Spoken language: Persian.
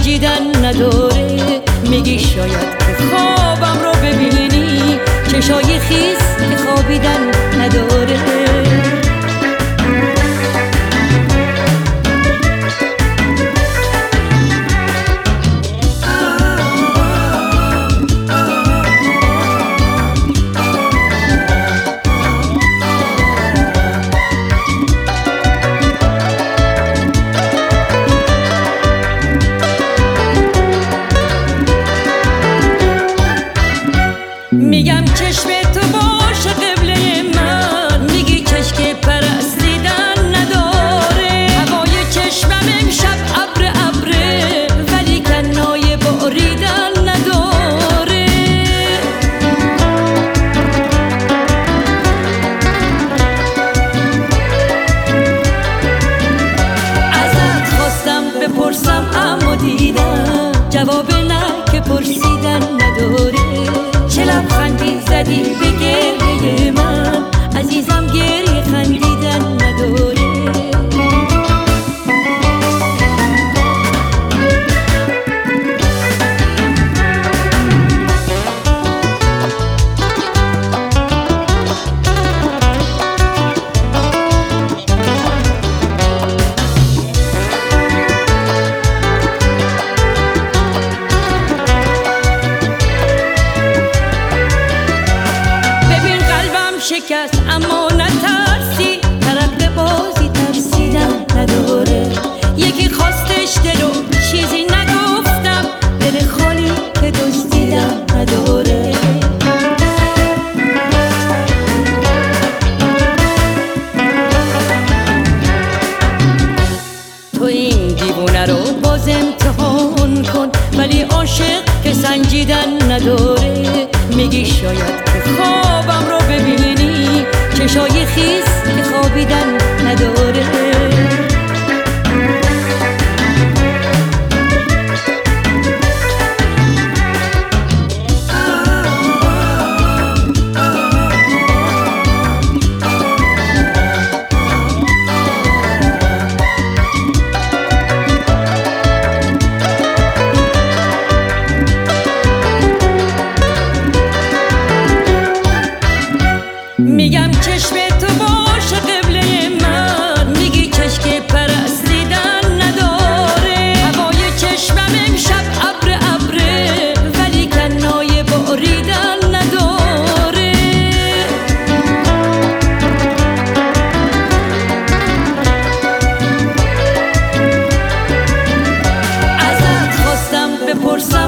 سنجیدن نداره. میگی شاید که خوابم رو ببینی، چشای خیس که خوابیدن نداره. میگم چشم تو باشه قبله من، میگی چشم پرستیدن نداره. هوای چشمم امشب ابر ابره، ولی کنای باریدن نداره. ازت خواستم بپرسم اما دیدم جواب نه که پرسیدن نداره. چه لبخندی زدی به گریه من، عزیزم گریه خندیدن نداره. شکست اما نترسی، ترقه بازی ترسیدن نداره. یکی خواستش دلو چیزی نگفتم، دل خالی که دزدیدن نداره. تو این دیوونه رو باز امتحان کن، ولی عاشق که سنجیدن نداره. میگی شاید که خوابم رو ببینی، چشای خیس که خوابیدن نداره. میگم چشم تو باشه قبله من، میگی چشم پرستیدن نداره. هوای چشمم امشب ابر ابره، ولی کنای باریدن نداره. ازت خواستم بپرسم